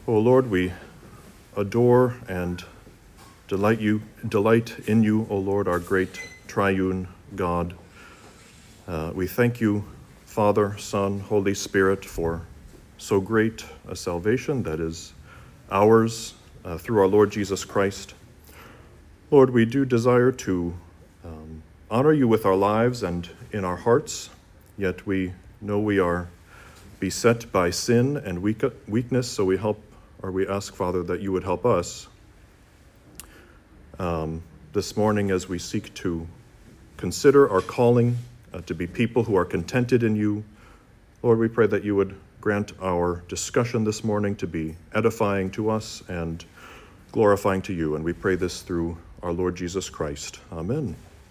O Lord, we adore and delight in you, O Lord, our great triune God. We thank you, Father, Son, Holy Spirit, for so great a salvation that is ours through our Lord Jesus Christ. Lord, we do desire to honor you with our lives and in our hearts, yet we know we are beset by sin and weakness, so we ask, Father, that you would help us this morning as we seek to consider our calling to be people who are contented in you. Lord, we pray that you would grant our discussion this morning to be edifying to us and glorifying to you, and we pray this through our Lord Jesus Christ. Amen.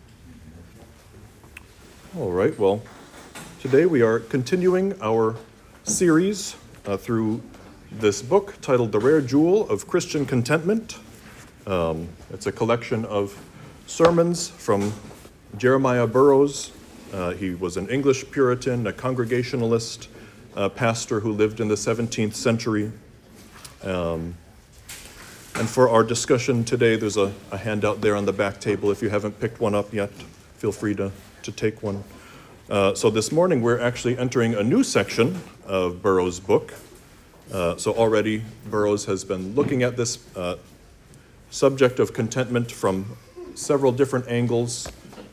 All right, well, today we are continuing our series through this book titled The Rare Jewel of Christian Contentment. It's a collection of sermons from Jeremiah Burroughs. He was an English Puritan, a Congregationalist pastor who lived in the 17th century. And for our discussion today, there's a handout there on the back table. If you haven't picked one up yet, feel free to take one. So this morning, we're actually entering a new section of Burroughs' book. So already, Burroughs has been looking at this subject of contentment from several different angles.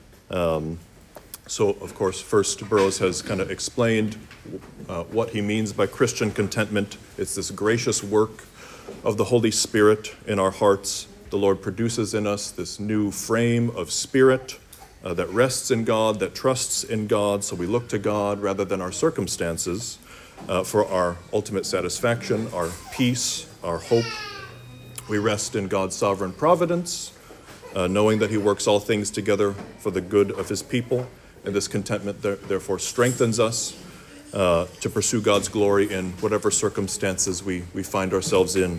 So, of course, first, Burroughs has kind of explained what he means by Christian contentment. It's this gracious work of the Holy Spirit in our hearts. The Lord produces in us this new frame of spirit that rests in God, that trusts in God, so we look to God rather than our circumstances for our ultimate satisfaction, our peace, our hope. We rest in God's sovereign providence, knowing that he works all things together for the good of his people, and this contentment therefore strengthens us to pursue God's glory in whatever circumstances we find ourselves in.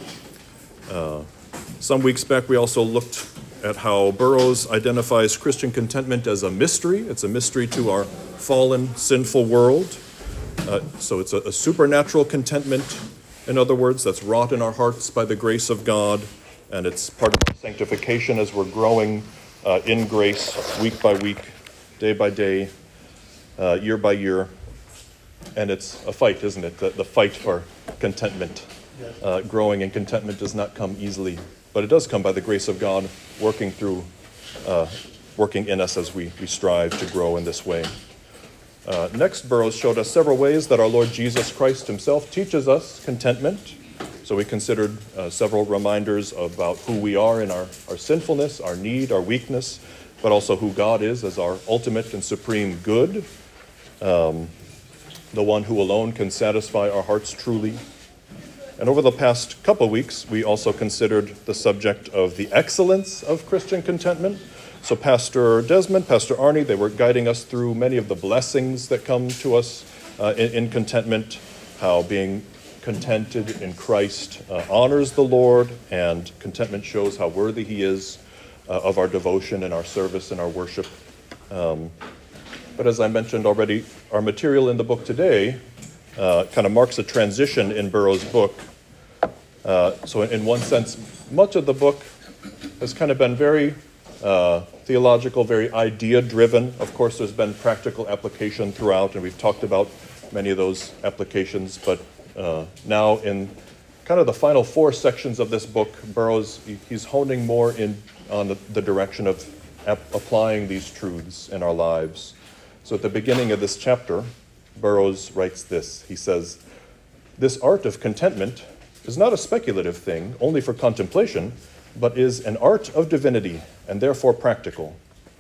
Some weeks back, we also looked at how Burroughs identifies Christian contentment as a mystery. It's a mystery to our fallen, sinful world. So it's a supernatural contentment, in other words, that's wrought in our hearts by the grace of God, and it's part of our sanctification as we're growing in grace week by week, day by day, year by year. And it's a fight, isn't it? The fight for contentment. Growing in contentment does not come easily, but it does come by the grace of God working in us as we strive to grow in this way. Next, Burroughs showed us several ways that our Lord Jesus Christ himself teaches us contentment. So we considered several reminders about who we are in our sinfulness, our need, our weakness, but also who God is as our ultimate and supreme good, the one who alone can satisfy our hearts truly. And over the past couple weeks, we also considered the subject of the excellence of Christian contentment. So Pastor Desmond, Pastor Arnie, they were guiding us through many of the blessings that come to us in contentment, how being contented in Christ honors the Lord, and contentment shows how worthy he is of our devotion and our service and our worship. But as I mentioned already, our material in the book today kind of marks a transition in Burroughs' book. So in one sense, much of the book has kind of been very theological, very idea-driven. Of course, there's been practical application throughout, and we've talked about many of those applications. But now in kind of the final four sections of this book, Burroughs, he's honing more in on the direction of applying these truths in our lives. So at the beginning of this chapter, Burroughs writes this. He says, "This art of contentment is not a speculative thing only for contemplation, but is an art of divinity and therefore practical."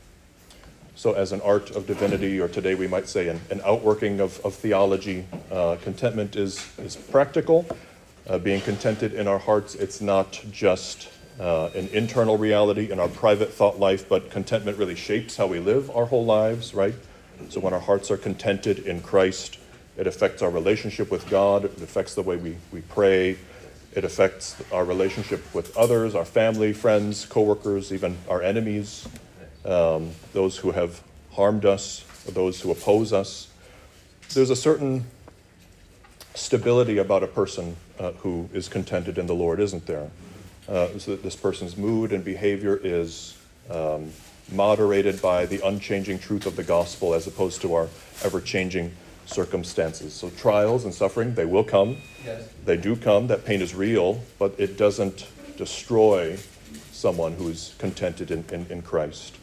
So as an art of divinity, or today we might say an outworking of theology, contentment is practical. Being contented in our hearts, it's not just an internal reality in our private thought life, but contentment really shapes how we live our whole lives, right? So when our hearts are contented in Christ, it affects our relationship with God, it affects the way we pray, it affects our relationship with others, our family, friends, coworkers, even our enemies, those who have harmed us, or those who oppose us. There's a certain stability about a person who is contented in the Lord, isn't there? So that this person's mood and behavior is moderated by the unchanging truth of the gospel as opposed to our ever-changing circumstances. So trials and suffering, they will come. Yes. They do come. That pain is real, but it doesn't destroy someone who's contented in Christ.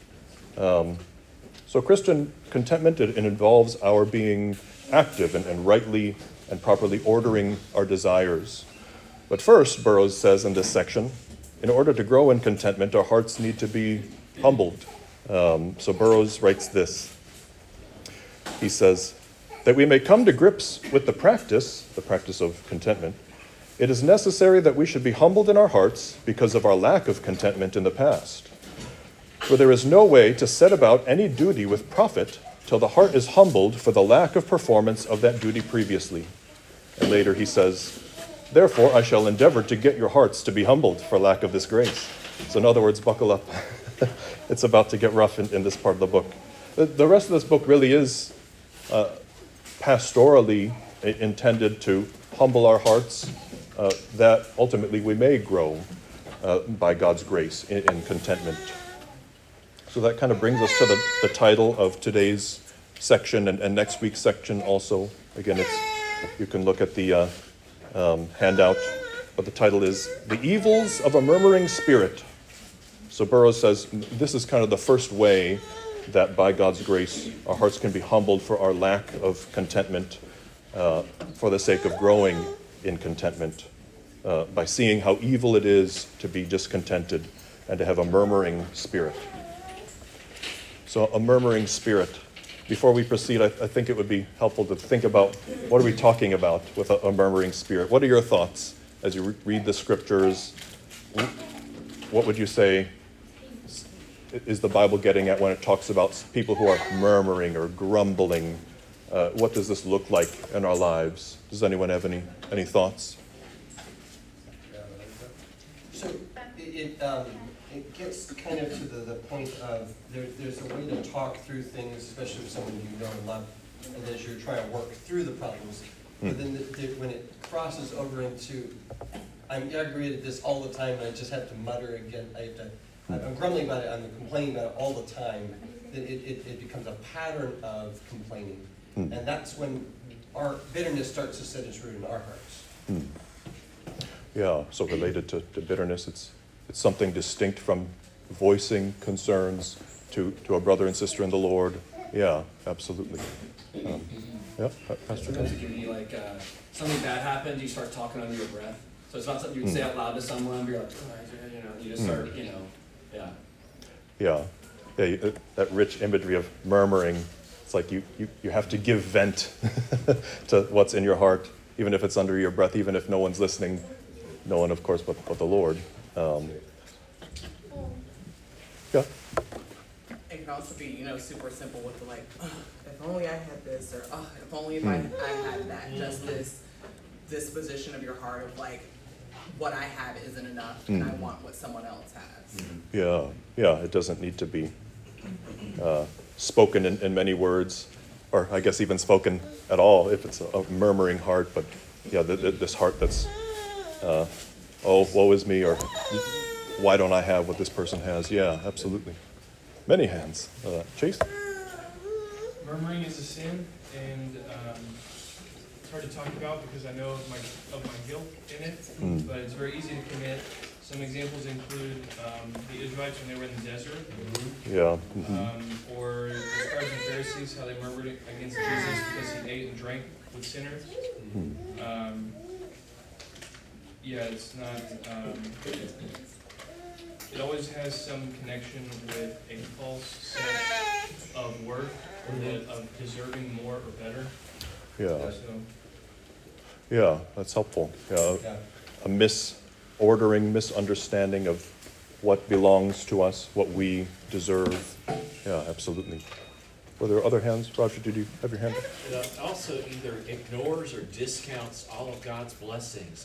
So Christian contentment, it involves our being active and rightly and properly ordering our desires. But first, Burroughs says in this section, in order to grow in contentment, our hearts need to be humbled. So Burroughs writes this. He says, that we may come to grips with the practice of contentment, it is necessary that we should be humbled in our hearts because of our lack of contentment in the past. For there is no way to set about any duty with profit till the heart is humbled for the lack of performance of that duty previously. And later he says, therefore I shall endeavor to get your hearts to be humbled for lack of this grace. So in other words, buckle up. It's about to get rough in this part of the book. The rest of this book really is pastorally intended to humble our hearts, that ultimately we may grow by God's grace in contentment. So that kind of brings us to the title of today's section and next week's section also. Again, you can look at the handout, but the title is The Evils of a Murmuring Spirit. So Burroughs says this is kind of the first way that by God's grace our hearts can be humbled for our lack of contentment, for the sake of growing in contentment, by seeing how evil it is to be discontented and to have a murmuring spirit. So a murmuring spirit. Before we proceed, I think it would be helpful to think about what are we talking about with a murmuring spirit? What are your thoughts as you read the scriptures? What would you say is the Bible getting at when it talks about people who are murmuring or grumbling? What does this look like in our lives? Does anyone have any thoughts? So it gets kind of to the point of there's a way to talk through things, especially with someone you know and love, and as you're trying to work through the problems. But then when it crosses over into, I'm aggravated at this all the time, and I just have to mutter again. I'm grumbling about it, I'm complaining about it all the time. Then it becomes a pattern of complaining. And that's when our bitterness starts to set its root in our hearts. Yeah, so related to bitterness, it's something distinct from voicing concerns to a brother and sister in the Lord. Yeah, absolutely. Yeah, Pastor. Sometimes it can be like something bad happens, you start talking under your breath. So it's not something you would say out loud to someone, but you're like, you just start, yeah. Yeah, that rich imagery of murmuring. It's like you have to give vent to what's in your heart, even if it's under your breath, even if no one's listening. No one, of course, but the Lord. Yeah. It can also be, super simple with the like, if only I had this, or if only if I had that. Just this disposition of your heart of like, what I have isn't enough, and I want what someone else has. Yeah. It doesn't need to be spoken in many words, or I guess even spoken at all if it's a murmuring heart. But yeah, this heart that's, oh, woe is me, or why don't I have what this person has? Yeah, absolutely. Many hands. Chase? Murmuring is a sin, and it's hard to talk about because I know of my guilt in it, but it's very easy to commit. Some examples include the Israelites when they were in the desert, Yeah. or the scribes and Pharisees, how they murmured against Jesus because he ate and drank with sinners. It's not, it always has some connection with a false sense of worth, or of deserving more or better. Yeah. So, Yeah, that's helpful. A misunderstanding of what belongs to us, what we deserve. Yeah, absolutely. Were there other hands? Roger, did you have your hand up? It also either ignores or discounts all of God's blessings.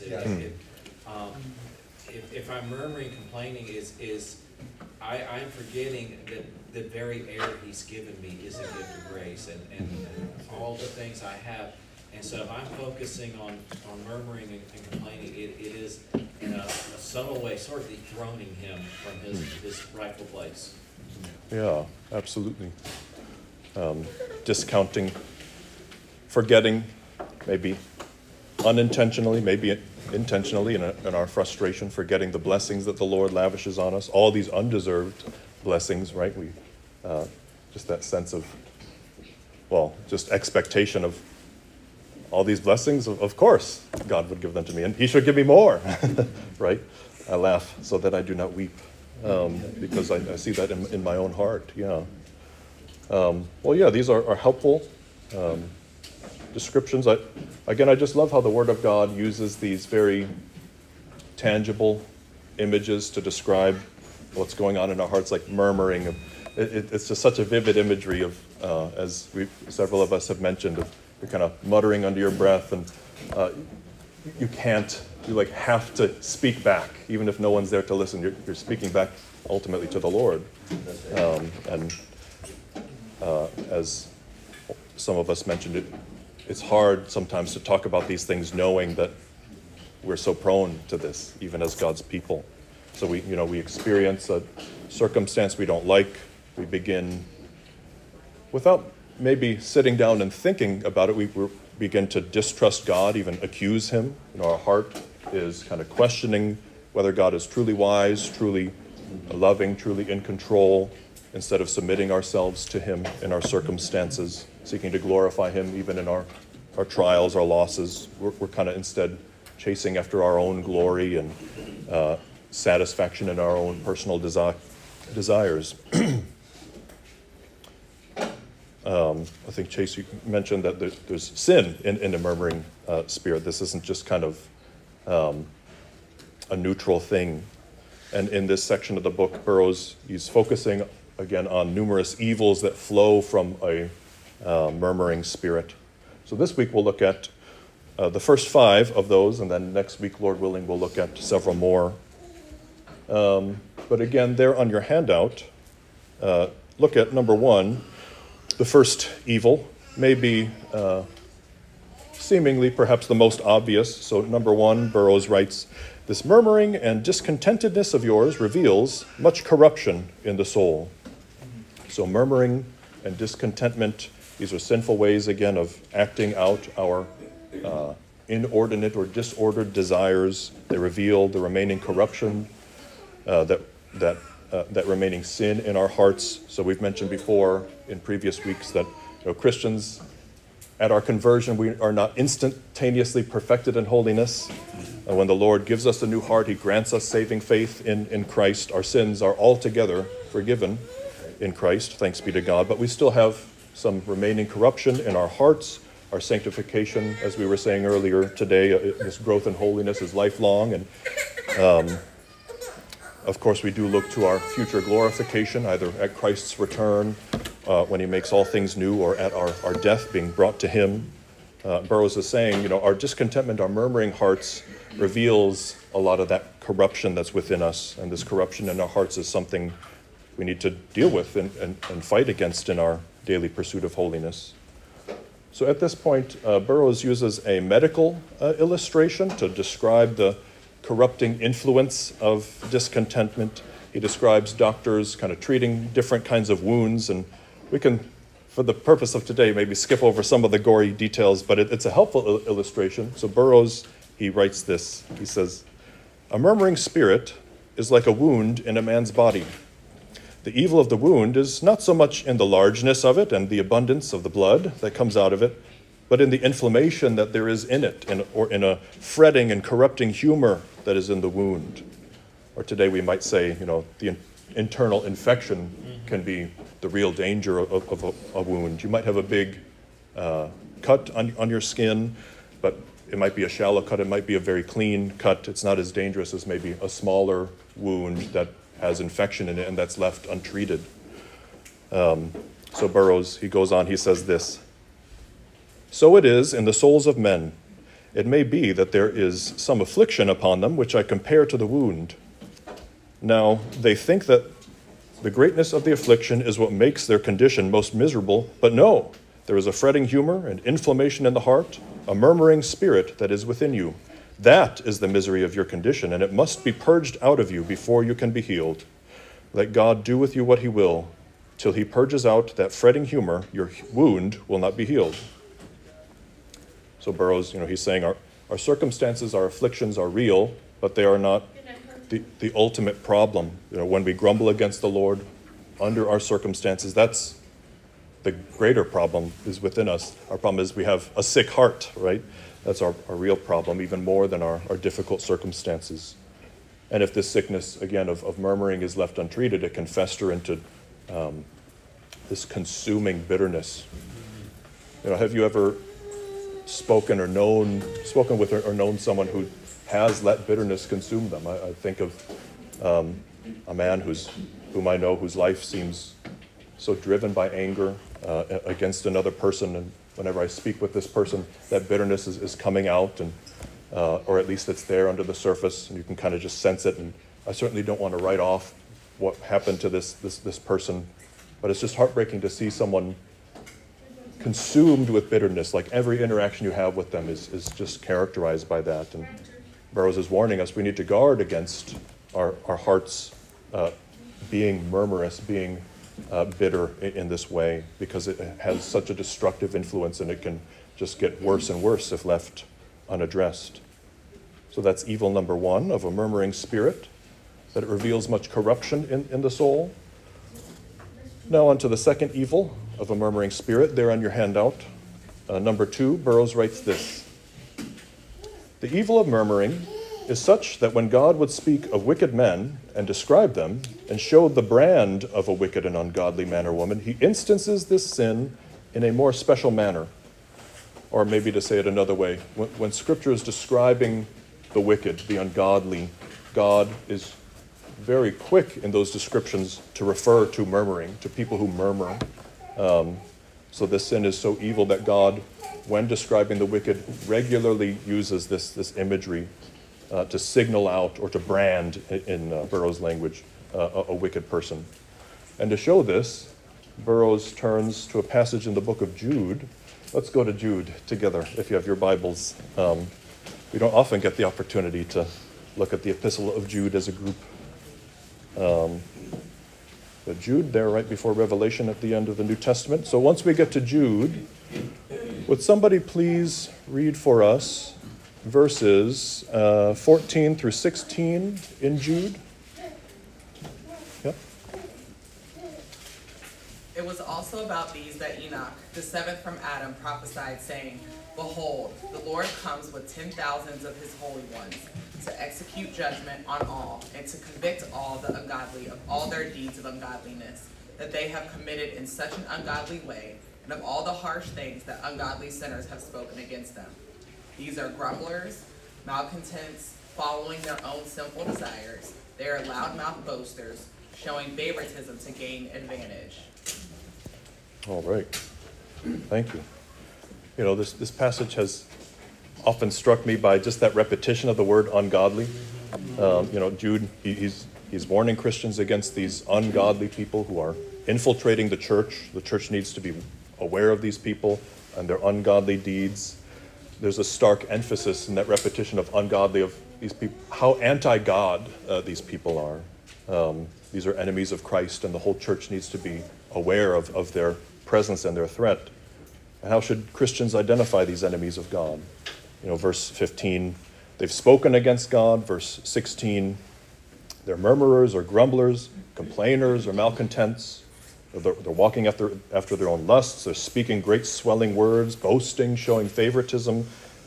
If I'm murmuring, complaining, I'm forgetting that the very air He's given me is a gift of grace, and all the things I have And so if I'm focusing on murmuring and complaining, it is in a subtle way sort of dethroning him from his rightful place. Yeah, absolutely. Discounting, forgetting, maybe unintentionally, maybe intentionally in our frustration, forgetting the blessings that the Lord lavishes on us, all these undeserved blessings, right? We just that sense of, well, just expectation of all these blessings. Of course, God would give them to me, and He should give me more, right? I laugh so that I do not weep, because I see that in my own heart. Yeah. Well, yeah, these are helpful descriptions. I just love how the Word of God uses these very tangible images to describe what's going on in our hearts, like murmuring. It's just such a vivid imagery of, as several of us have mentioned, of you're kind of muttering under your breath, and you have to speak back, even if no one's there to listen. You're speaking back ultimately to the Lord. As some of us mentioned, it's hard sometimes to talk about these things knowing that we're so prone to this, even as God's people. So we experience a circumstance we don't like. We begin, without maybe sitting down and thinking about it, we begin to distrust God, even accuse Him. Our heart is kind of questioning whether God is truly wise, truly loving, truly in control, instead of submitting ourselves to Him in our circumstances, seeking to glorify Him even in our trials, our losses. We're kind of instead chasing after our own glory and satisfaction in our own personal desires. I think, Chase, you mentioned that there's sin in the murmuring spirit. This isn't just kind of a neutral thing. And in this section of the book, Burroughs, he's focusing again on numerous evils that flow from a murmuring spirit. So this week we'll look at the first 5 of those, and then next week, Lord willing, we'll look at several more. But again, there on your handout, look at number 1. The first evil may be seemingly perhaps the most obvious. So number 1, Burroughs writes, "This murmuring and discontentedness of yours reveals much corruption in the soul." So murmuring and discontentment, these are sinful ways, again, of acting out our inordinate or disordered desires. They reveal the remaining corruption, that remaining sin in our hearts. So we've mentioned before in previous weeks that Christians, at our conversion, we are not instantaneously perfected in holiness. When the Lord gives us a new heart, He grants us saving faith in Christ. Our sins are altogether forgiven in Christ, thanks be to God. But we still have some remaining corruption in our hearts. Our sanctification, as we were saying earlier today, this growth in holiness is lifelong. And of course, we do look to our future glorification, either at Christ's return, when He makes all things new, or at our death being brought to Him. Burroughs is saying, our discontentment, our murmuring hearts reveals a lot of that corruption that's within us. And this corruption in our hearts is something we need to deal with and fight against in our daily pursuit of holiness. So at this point, Burroughs uses a medical illustration to describe the corrupting influence of discontentment. He describes doctors kind of treating different kinds of wounds, and we can, for the purpose of today, maybe skip over some of the gory details, but it's a helpful illustration. So Burroughs, he writes this. He says, "A murmuring spirit is like a wound in a man's body. The evil of the wound is not so much in the largeness of it and the abundance of the blood that comes out of it, but in the inflammation that there is in it, or in a fretting and corrupting humor that is in the wound." Or today we might say, the internal infection can be the real danger of a wound. You might have a big cut on your skin, but it might be a shallow cut, it might be a very clean cut. It's not as dangerous as maybe a smaller wound that has infection in it and that's left untreated. So Burroughs, he goes on, he says this, "So it is in the souls of men. It may be that there is some affliction upon them, which I compare to the wound. Now, they think that the greatness of the affliction is what makes their condition most miserable, but no, there is a fretting humor and inflammation in the heart, a murmuring spirit that is within you. That is the misery of your condition, and it must be purged out of you before you can be healed. Let God do with you what he will. Till he purges out that fretting humor, your wound will not be healed. So Burroughs, he's saying our circumstances, our afflictions are real, but they are not the ultimate problem. When we grumble against the Lord under our circumstances, that's the greater problem is within us. Our problem is we have a sick heart, right? That's our real problem, even more than our difficult circumstances. And if this sickness, again, of murmuring is left untreated, it can fester into this consuming bitterness. Have you ever spoken with or known someone who has let bitterness consume them? I think of a man whom I know whose life seems so driven by anger against another person, and whenever I speak with this person, that bitterness is coming out, and or at least it's there under the surface, and you can kind of just sense it. And I certainly don't want to write off what happened to this person, but it's just heartbreaking to see someone consumed with bitterness. Like every interaction you have with them is just characterized by that. And Burroughs is warning us we need to guard against our hearts being murmurous, being bitter in this way, because it has such a destructive influence, and it can just get worse and worse if left unaddressed. So that's evil number one, of a murmuring spirit, that it reveals much corruption in the soul. Now on to the second evil of a murmuring spirit, there on your handout. Number two, Burroughs writes this: the evil of murmuring is such that when God would speak of wicked men and describe them and show the brand of a wicked and ungodly man or woman, he instances this sin in a more special manner. Or maybe to say it another way, when Scripture is describing the wicked, the ungodly, God is very quick in those descriptions to refer to murmuring, to people who murmur. So this sin is so evil that God, when describing the wicked, regularly uses this imagery to signal out or to brand, in Burroughs' language, a wicked person. And to show this, Burroughs turns to a passage in the book of Jude. Let's go to Jude together, if you have your Bibles. We don't often get the opportunity to look at the epistle of Jude as a group. But Jude, there right before Revelation at the end of the New Testament. So once we get to Jude, would somebody please read for us verses 14 through 16 in Jude? Yep. It was also about these that Enoch, the seventh from Adam, prophesied, saying, behold, the Lord comes with 10,000s of his holy ones, to execute judgment on all, and to convict all the ungodly of all their deeds of ungodliness, that they have committed in such an ungodly way, and of all the harsh things that ungodly sinners have spoken against them. These are grumblers, malcontents, following their own sinful desires. They are loudmouth boasters, showing favoritism to gain advantage. All right. Thank you. This passage has often struck me by just that repetition of the word ungodly. Jude, he's warning Christians against these ungodly people who are infiltrating the church. The church needs to be aware of these people and their ungodly deeds. There's a stark emphasis in that repetition of ungodly, of these people, how anti-God these people are. These are enemies of Christ, and the whole church needs to be aware of their presence and their threat. And how should Christians identify these enemies of God? Verse 15, they've spoken against God. Verse 16, they're murmurers or grumblers, complainers or malcontents. They're walking after their own lusts. They're speaking great swelling words, boasting, showing favoritism.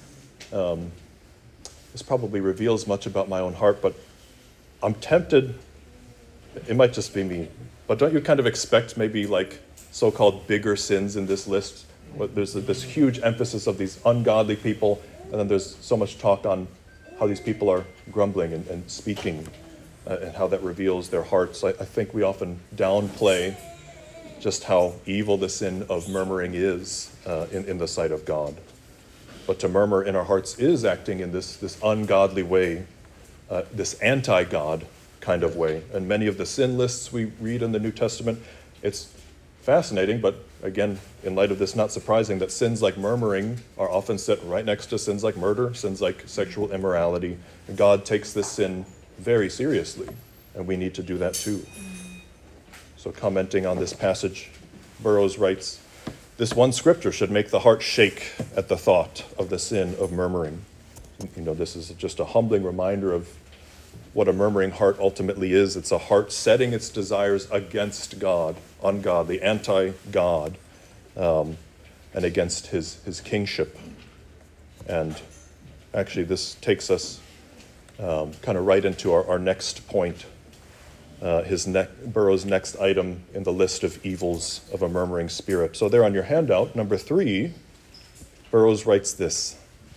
This probably reveals much about my own heart, but I'm tempted, it might just be me, but don't you kind of expect maybe like so-called bigger sins in this list? There's this huge emphasis of these ungodly people, and then there's so much talk on how these people are grumbling and speaking, and how that reveals their hearts. I think we often downplay just how evil the sin of murmuring is in the sight of God. But to murmur in our hearts is acting in this ungodly way, this anti-God kind of way. And many of the sin lists we read in the New Testament, it's fascinating, but again, in light of this, not surprising that sins like murmuring are often set right next to sins like murder, sins like sexual immorality. And God takes this sin very seriously, and we need to do that too. So commenting on this passage, Burroughs writes, "This one scripture should make the heart shake at the thought of the sin of murmuring." This is just a humbling reminder of what a murmuring heart ultimately is. It's a heart setting its desires against God, ungodly, anti-God, and against his kingship. And actually, this takes us kind of right into our next point, Burroughs' next item in the list of evils of a murmuring spirit. So there on your handout, number 3, Burroughs writes this.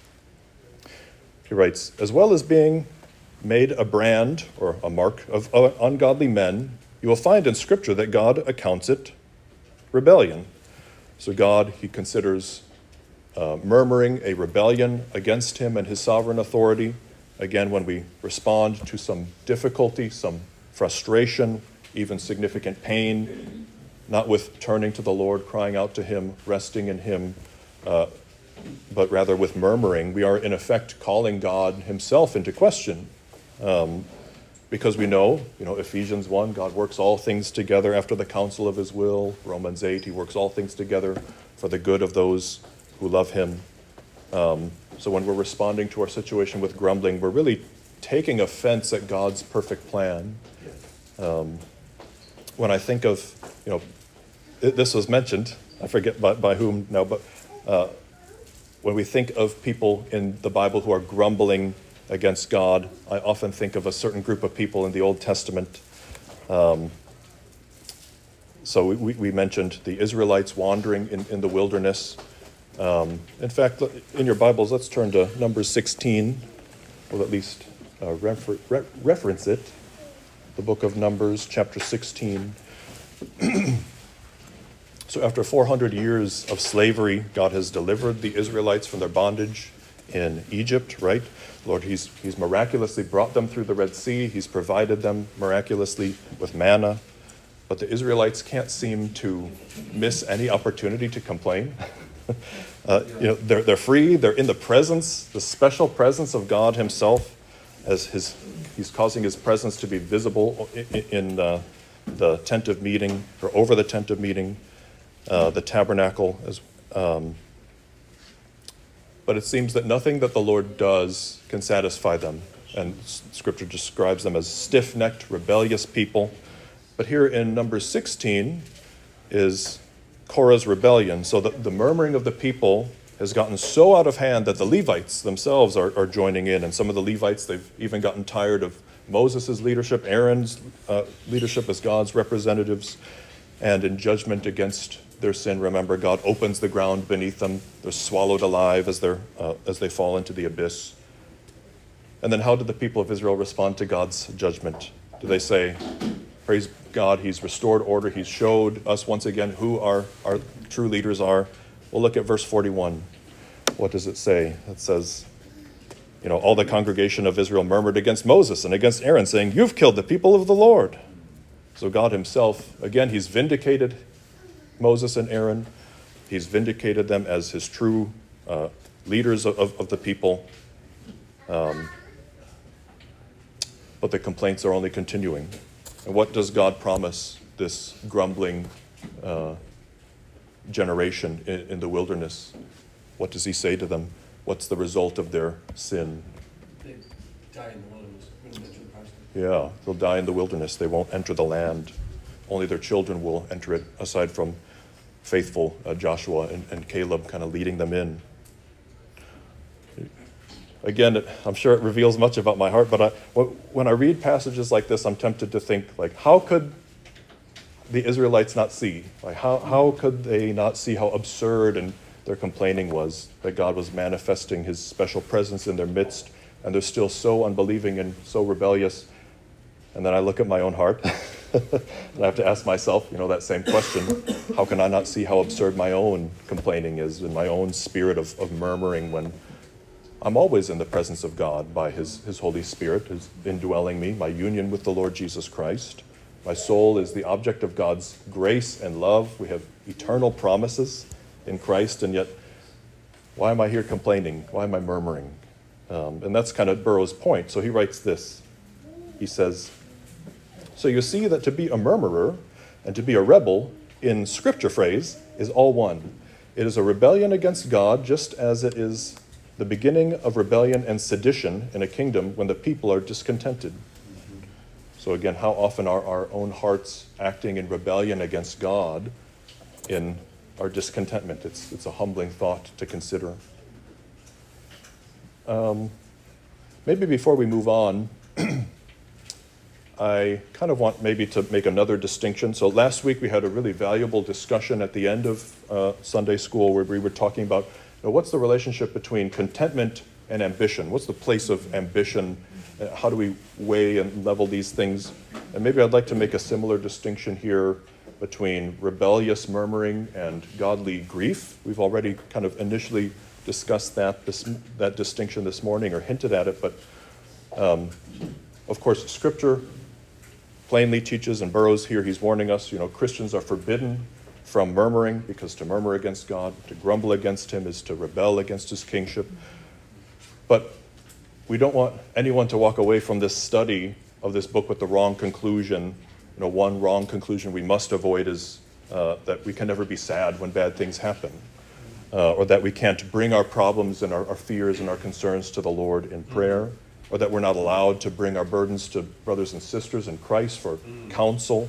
He writes, "As well as being made a brand or a mark of ungodly men, you will find in Scripture that God accounts it rebellion." So God, he considers murmuring a rebellion against him and his sovereign authority. Again, when we respond to some difficulty, some frustration, even significant pain, not with turning to the Lord, crying out to him, resting in him, but rather with murmuring, we are in effect calling God himself into question. Because we know, Ephesians 1, God works all things together after the counsel of his will. Romans 8, he works all things together for the good of those who love him. So when we're responding to our situation with grumbling, we're really taking offense at God's perfect plan. When I think of, this was mentioned, I forget by whom now, but when we think of people in the Bible who are grumbling against God, I often think of a certain group of people in the Old Testament. So we mentioned the Israelites wandering in the wilderness. In fact, in your Bibles, let's turn to Numbers 16. We'll at least reference it. The book of Numbers, chapter 16. So after 400 years of slavery, God has delivered the Israelites from their bondage in Egypt, right? Lord, he's miraculously brought them through the Red Sea. He's provided them miraculously with manna. But the Israelites can't seem to miss any opportunity to complain. They're free. They're in the presence, the special presence of God himself, as he's causing his presence to be visible in the tent of meeting, or over the tent of meeting, the tabernacle. But it seems that nothing that the Lord does can satisfy them. And Scripture describes them as stiff-necked, rebellious people. But here in Numbers 16 is Korah's rebellion. So the murmuring of the people has gotten so out of hand that the Levites themselves are joining in. And some of the Levites, they've even gotten tired of Moses' leadership, Aaron's leadership as God's representatives. And in judgment against their sin, remember, God opens the ground beneath them. They're swallowed alive as they fall into the abyss. And then how did the people of Israel respond to God's judgment? Do they say, praise God, he's restored order, he's showed us once again who our true leaders are? We'll look at verse 41. What does it say? It says, all the congregation of Israel murmured against Moses and against Aaron, saying, "You've killed the people of the Lord." So God himself, again, he's vindicated Moses and Aaron. He's vindicated them as his true leaders of the people. But the complaints are only continuing. And what does God promise this grumbling generation in the wilderness? What does he say to them? What's the result of their sin? They die in the wilderness. Yeah, they'll die in the wilderness. They won't enter the land. Only their children will enter it, aside from faithful Joshua and Caleb kind of leading them in. Again, I'm sure it reveals much about my heart, but when I read passages like this, I'm tempted to think, how could the Israelites not see? How could they not see how absurd and their complaining was, that God was manifesting his special presence in their midst, and they're still so unbelieving and so rebellious? And then I look at my own heart, and I have to ask myself, that same question. How can I not see how absurd my own complaining is, and my own spirit of murmuring, when I'm always in the presence of God by his Holy Spirit, his indwelling me, my union with the Lord Jesus Christ. My soul is the object of God's grace and love. We have eternal promises in Christ, and yet, why am I here complaining? Why am I murmuring? And that's kind of Burroughs' point. So he writes this. He says, so you see that to be a murmurer and to be a rebel, in scripture phrase, is all one. It is a rebellion against God, just as it is the beginning of rebellion and sedition in a kingdom when the people are discontented. So again, how often are our own hearts acting in rebellion against God in our discontentment? It's a humbling thought to consider. Maybe before we move on, I kind of want maybe to make another distinction. So last week we had a really valuable discussion at the end of Sunday school where we were talking about what's the relationship between contentment and ambition? What's the place of ambition? How do we weigh and level these things? And maybe I'd like to make a similar distinction here between rebellious murmuring and godly grief. We've already kind of initially discussed that distinction this morning or hinted at it, but of course Scripture plainly teaches, and Burroughs here, he's warning us, Christians are forbidden from murmuring, because to murmur against God, to grumble against him, is to rebel against his kingship. But we don't want anyone to walk away from this study of this book with the wrong conclusion. One wrong conclusion we must avoid is that we can never be sad when bad things happen, or that we can't bring our problems and our fears and our concerns to the Lord in prayer, or that we're not allowed to bring our burdens to brothers and sisters in Christ for counsel.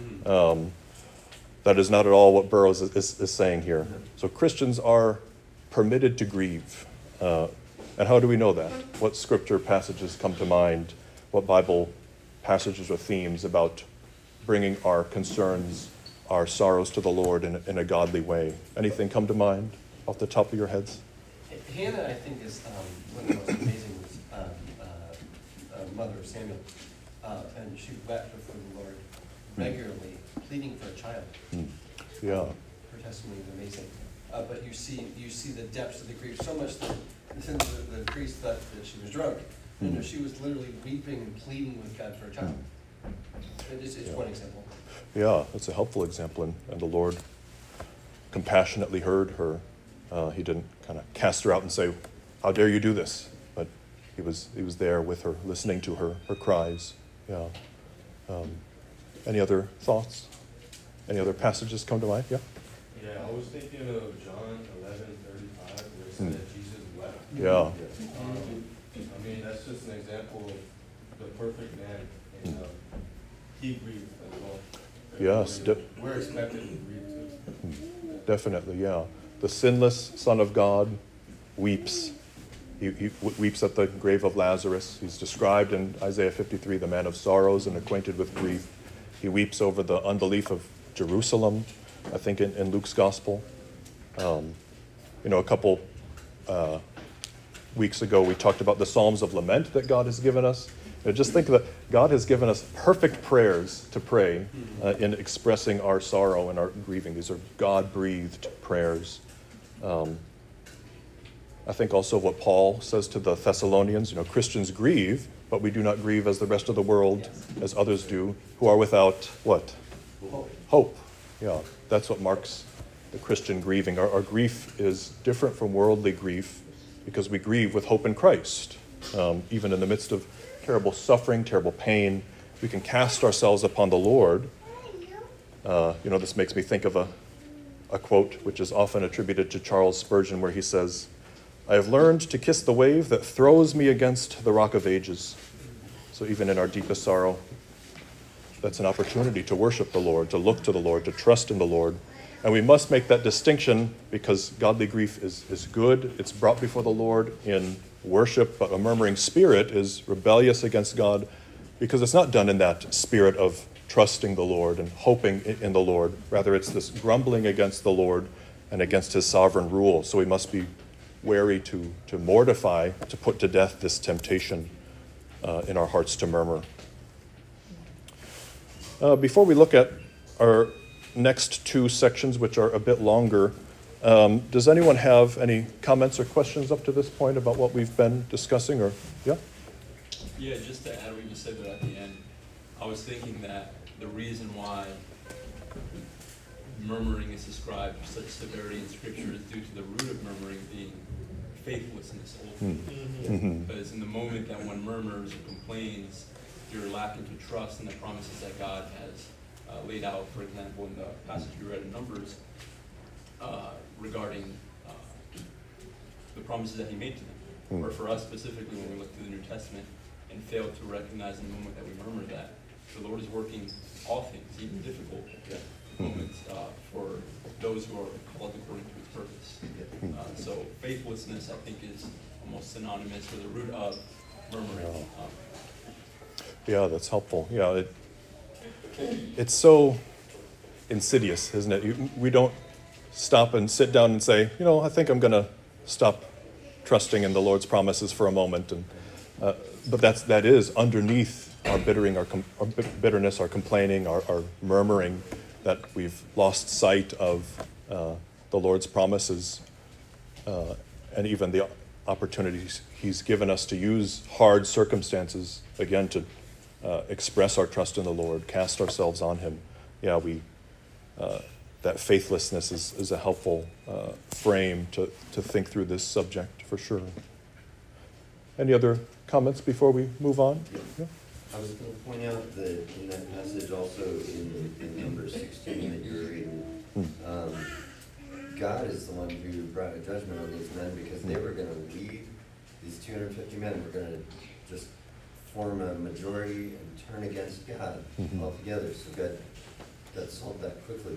That is not at all what Burroughs is saying here. So Christians are permitted to grieve. And how do we know that? What scripture passages come to mind? What Bible passages or themes about bringing our concerns, our sorrows to the Lord in a godly way? Anything come to mind off the top of your heads? Hannah, I think, is one of the most amazing mother of Samuel, and she wept before the Lord regularly, pleading for a child. Yeah. Her testimony is amazing. But you see the depths of the grief, so much that the priest thought that she was drunk. She was literally weeping and pleading with God for a child. It's one example. Yeah, that's a helpful example, and the Lord compassionately heard her. He didn't kind of cast her out and say, "How dare you do this?" But he was there with her, listening to her cries. Yeah. Any other thoughts? Any other passages come to mind? Yeah. Yeah, I was thinking of John 11:35, where it said that Jesus wept. Yeah. I mean, that's just an example of the perfect man, and he grieved as well. Yes. We're expected to grieve too. Definitely, yeah. The sinless Son of God weeps. He weeps at the grave of Lazarus. He's described in Isaiah 53, the man of sorrows and acquainted with grief. He weeps over the unbelief of Jerusalem, I think in Luke's gospel. A couple weeks ago we talked about the Psalms of Lament that God has given us. Just think that God has given us perfect prayers to pray in expressing our sorrow and our grieving. These are God-breathed prayers. I think also what Paul says to the Thessalonians, Christians grieve, but we do not grieve as the rest of the world, as others do, who are without what? Hope. Yeah, that's what marks the Christian grieving. Our grief is different from worldly grief because we grieve with hope in Christ. Even in the midst of terrible suffering, terrible pain, we can cast ourselves upon the Lord. This makes me think of a quote which is often attributed to Charles Spurgeon, where he says, "I have learned to kiss the wave that throws me against the rock of ages." So even in our deepest sorrow, that's an opportunity to worship the Lord, to look to the Lord, to trust in the Lord. And we must make that distinction because godly grief is good. It's brought before the Lord in worship, but a murmuring spirit is rebellious against God because it's not done in that spirit of trusting the Lord and hoping in the Lord. Rather, it's this grumbling against the Lord and against his sovereign rule. So we must be wary to mortify, to put to death this temptation in our hearts to murmur. Before we look at our next two sections, which are a bit longer, does anyone have any comments or questions up to this point about what we've been discussing? Or yeah? Yeah, just to add what you just said at the end, I was thinking that the reason why murmuring is described with such severity in Scripture is due to the root of murmuring being faithlessness ultimately. Because in the moment that one murmurs or complains, you're lacking to trust in the promises that God has laid out. For example, in the passage we read in Numbers regarding the promises that He made to them. Or for us specifically, when we look through the New Testament and fail to recognize in the moment that we murmur that the Lord is working all things, even difficult moments, for those who are called according to His purpose. So faithlessness, I think, is almost synonymous with the root of murmuring. Yeah, that's helpful. Yeah, it's so insidious, isn't it? We don't stop and sit down and say, I think I'm going to stop trusting in the Lord's promises for a moment. And but that is underneath our bitterness, our complaining, our murmuring, that we've lost sight of the Lord's promises and even the opportunities He's given us to use hard circumstances, again, to express our trust in the Lord, cast ourselves on Him. Yeah, that faithlessness is a helpful frame to think through this subject, for sure. Any other comments before we move on? Yeah. I was going to point out that in that passage also in number 16 that you were reading, God is the one who brought a judgment on these men because they were going to lead, these 250 men were going to just form a majority and turn against God altogether. So God solved that quickly.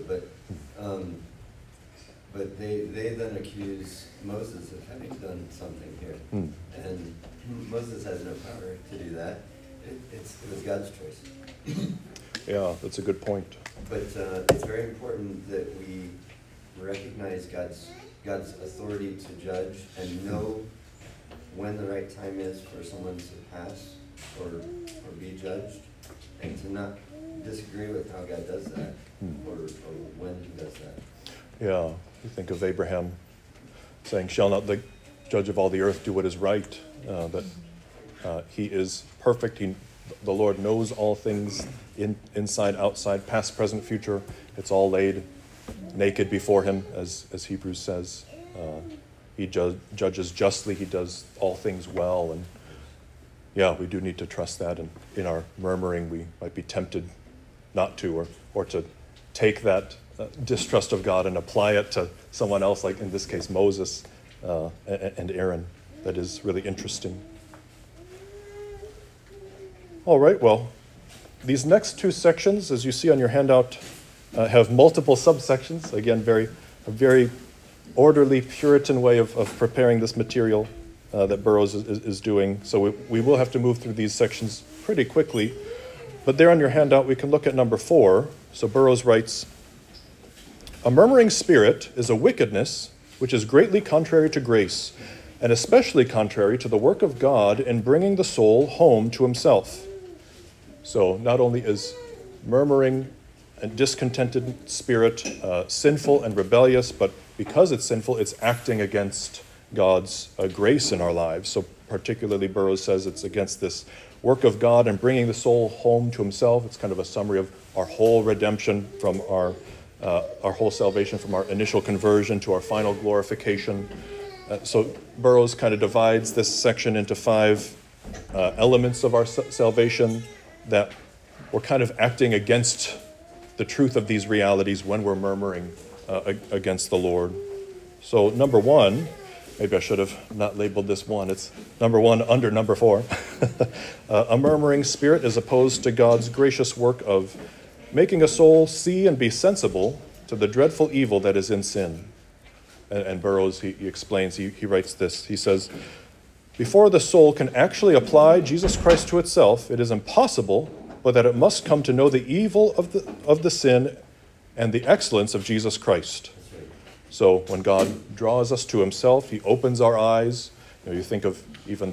But they then accuse Moses of having done something here. And Moses has no power to do that. It was God's choice. Yeah, that's a good point. But it's very important that we recognize God's authority to judge and know when the right time is for someone to pass or be judged, and to not disagree with how God does that or when He does that. Yeah, you think of Abraham saying, "Shall not the judge of all the earth do what is right?" That He is perfect. The Lord knows all things, inside, outside, past, present, future. It's all laid naked before Him, as Hebrews says. He judges justly. He does all things well. And yeah, we do need to trust that. And in our murmuring, we might be tempted not to, or to take that distrust of God and apply it to someone else, like in this case Moses and Aaron. That is really interesting. All right, well, these next two sections, as you see on your handout, have multiple subsections. Again, a very orderly, Puritan way of preparing this material that Burroughs is doing. So we will have to move through these sections pretty quickly. But there on your handout, we can look at number 4. So Burroughs writes, "A murmuring spirit is a wickedness which is greatly contrary to grace, and especially contrary to the work of God in bringing the soul home to Himself." So not only is murmuring and discontented spirit sinful and rebellious, but because it's sinful, it's acting against God's grace in our lives. So particularly Burroughs says it's against this work of God and bringing the soul home to Himself. It's kind of a summary of our whole redemption from our whole salvation, from our initial conversion to our final glorification. So Burroughs kind of divides this section into 5 elements of our salvation that we're kind of acting against the truth of these realities when we're murmuring against the Lord. So number 1, maybe I should have not labeled this 1. It's number 1 under number 4. A murmuring spirit is opposed to God's gracious work of making a soul see and be sensible to the dreadful evil that is in sin. And Burroughs, he explains, he writes this. He says, "Before the soul can actually apply Jesus Christ to itself, it is impossible but that it must come to know the evil of the sin and the excellence of Jesus Christ." So when God draws us to Himself, He opens our eyes. You think of even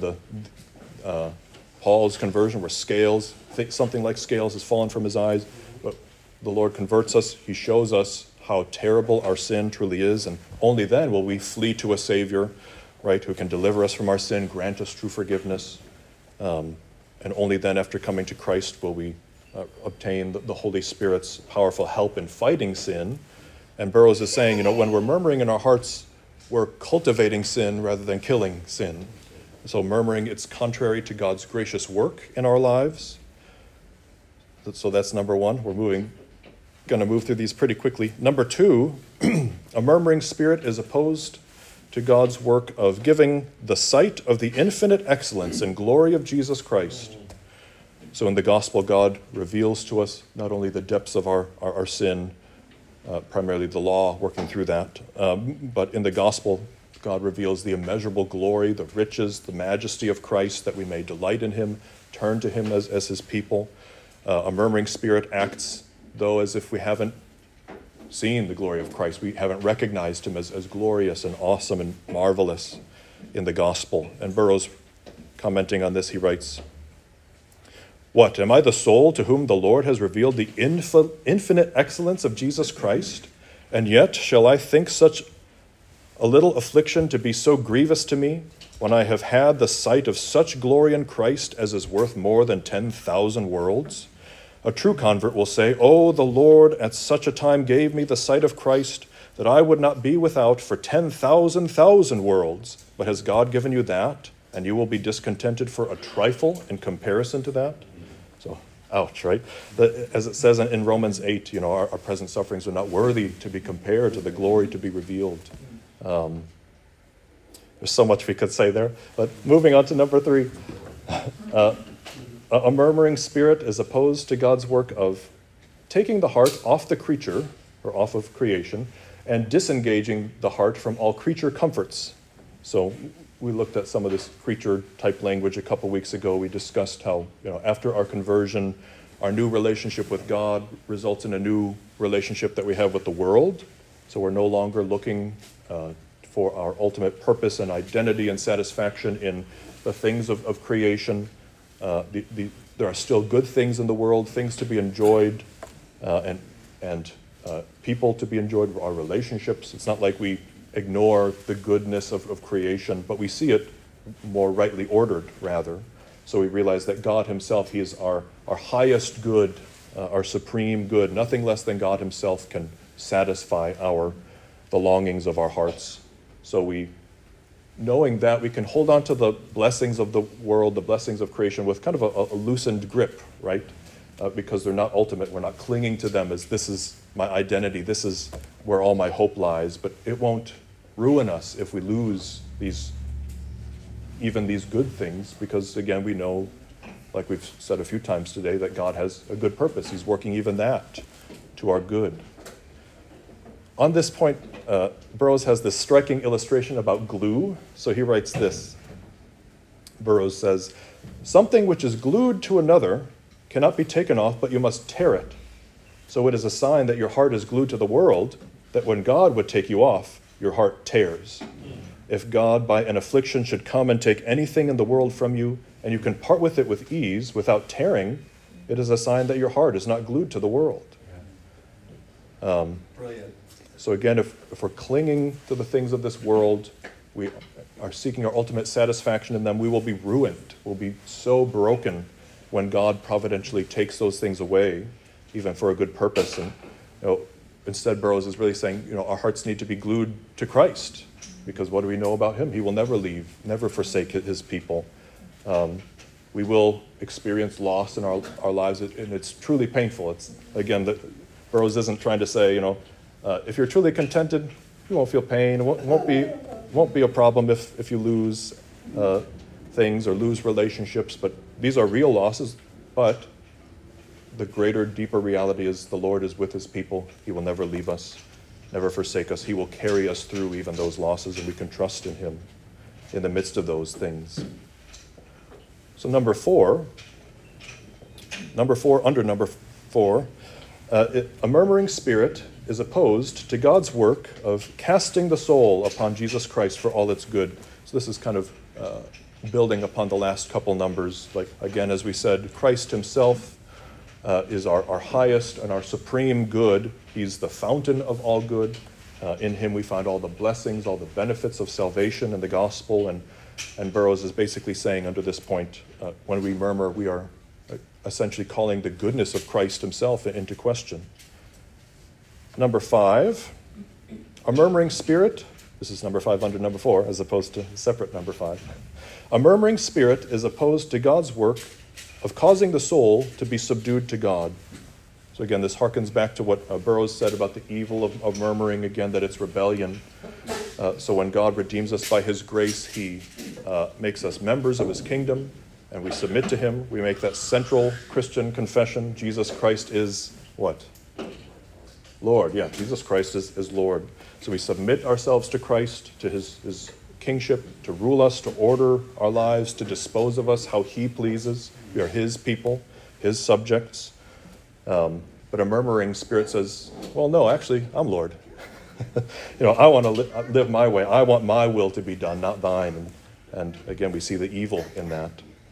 Paul's conversion, where something like scales has fallen from his eyes. But the Lord converts us. He shows us how terrible our sin truly is, and only then will we flee to a Savior, right, who can deliver us from our sin, grant us true forgiveness. And only then, after coming to Christ, will we obtain the Holy Spirit's powerful help in fighting sin. And Burroughs is saying, when we're murmuring in our hearts, we're cultivating sin rather than killing sin. So murmuring, it's contrary to God's gracious work in our lives. So that's number one. We're going to move through these pretty quickly. Number two, a murmuring spirit is opposed to God's work of giving the sight of the infinite excellence and glory of Jesus Christ. So in the gospel, God reveals to us not only the depths of our sin, primarily the law working through that, but in the gospel, God reveals the immeasurable glory, the riches, the majesty of Christ, that we may delight in him, turn to him as his people. A murmuring spirit acts, though, as if we haven't seen the glory of Christ. We haven't recognized him as glorious and awesome and marvelous in the gospel. And Burroughs, commenting on this, he writes, "What, am I the soul to whom the Lord has revealed the infinite excellence of Jesus Christ? And yet shall I think such a little affliction to be so grievous to me, when I have had the sight of such glory in Christ as is worth more than 10,000 worlds? A true convert will say, 'Oh, the Lord at such a time gave me the sight of Christ that I would not be without for 10,000 worlds. But has God given you that, and you will be discontented for a trifle in comparison to that?'" So, ouch, right? As it says in Romans 8, our present sufferings are not worthy to be compared to the glory to be revealed. There's so much we could say there. But moving on to number three. A murmuring spirit is opposed to God's work of taking the heart off the creature, or off of creation, and disengaging the heart from all creature comforts. So we looked at some of this creature-type language a couple weeks ago. We discussed how, after our conversion, our new relationship with God results in a new relationship that we have with the world. So we're no longer looking for our ultimate purpose and identity and satisfaction in the things of creation. There are still good things in the world, things to be enjoyed, and people to be enjoyed, our relationships. It's not like we ignore the goodness of creation, but we see it more rightly ordered, rather. So we realize that God himself, he is our highest good, our supreme good. Nothing less than God himself can satisfy the longings of our hearts. So knowing that, we can hold on to the blessings of the world, the blessings of creation, with kind of a loosened grip, right? Because they're not ultimate. We're not clinging to them as this is my identity, this is where all my hope lies. But it won't ruin us if we lose even these good things, because again, we know, like we've said a few times today, that God has a good purpose. He's working even that to our good. On this point, Burroughs has this striking illustration about glue. So he writes this. Burroughs says, "Something which is glued to another cannot be taken off, but you must tear it. So it is a sign that your heart is glued to the world, that when God would take you off, your heart tears. If God, by an affliction, should come and take anything in the world from you, and you can part with it with ease, without tearing, it is a sign that your heart is not glued to the world." Brilliant. So again, if we're clinging to the things of this world, we are seeking our ultimate satisfaction in them, we will be ruined. We'll be so broken when God providentially takes those things away, even for a good purpose. And instead, Burroughs is really saying, our hearts need to be glued to Christ, because what do we know about him? He will never leave, never forsake his people. We will experience loss in our lives, and it's truly painful. It's, again, Burroughs isn't trying to say, if you're truly contented, you won't feel pain. It won't be a problem if you lose things or lose relationships. But these are real losses. But the greater, deeper reality is the Lord is with his people. He will never leave us, never forsake us. He will carry us through even those losses, and we can trust in him in the midst of those things. So under number four, a murmuring spirit is opposed to God's work of casting the soul upon Jesus Christ for all its good. So this is kind of building upon the last couple numbers. Like, again, as we said, Christ himself is our highest and our supreme good. He's the fountain of all good. In him we find all the blessings, all the benefits of salvation and the gospel. And Burroughs is basically saying under this point, when we murmur, we are essentially calling the goodness of Christ himself into question. Number 5, a murmuring spirit. This is number 5 under number 4, as opposed to separate number 5. A murmuring spirit is opposed to God's work of causing the soul to be subdued to God. So again, this harkens back to what Burroughs said about the evil of murmuring, again, that it's rebellion. So when God redeems us by his grace, he makes us members of his kingdom, and we submit to him. We make that central Christian confession: Jesus Christ is what? Lord. Yeah, Jesus Christ is Lord. So we submit ourselves to Christ, to his kingship, to rule us, to order our lives, to dispose of us how he pleases. We are his people, his subjects. But a murmuring spirit says, well, no, actually, I'm Lord. I want to live my way. I want my will to be done, not thine. And again, we see the evil in that.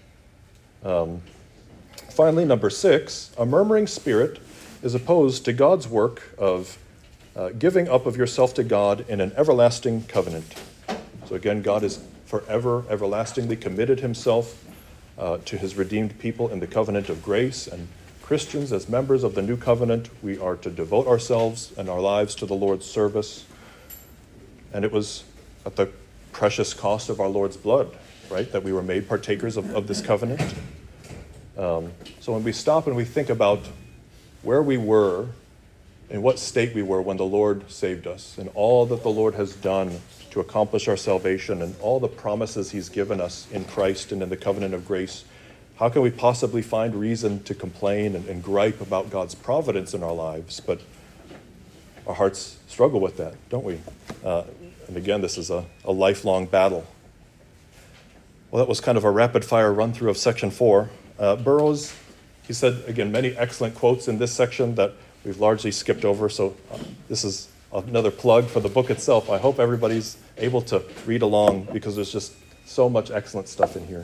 Finally, number 6, a murmuring spirit is opposed to God's work of giving up of yourself to God in an everlasting covenant. So again, God is forever, everlastingly committed himself to his redeemed people in the covenant of grace. And Christians, as members of the new covenant, we are to devote ourselves and our lives to the Lord's service. And it was at the precious cost of our Lord's blood, right, that we were made partakers of this covenant. So when we stop and we think about where we were, in what state we were when the Lord saved us, and all that the Lord has done to accomplish our salvation, and all the promises he's given us in Christ and in the covenant of grace, how can we possibly find reason to complain and gripe about God's providence in our lives? But our hearts struggle with that, don't we? And again, this is a lifelong battle. Well, that was kind of a rapid-fire run-through of section 4. Burroughs, he said, again, many excellent quotes in this section that we've largely skipped over, so this is another plug for the book itself. I hope everybody's able to read along, because there's just so much excellent stuff in here.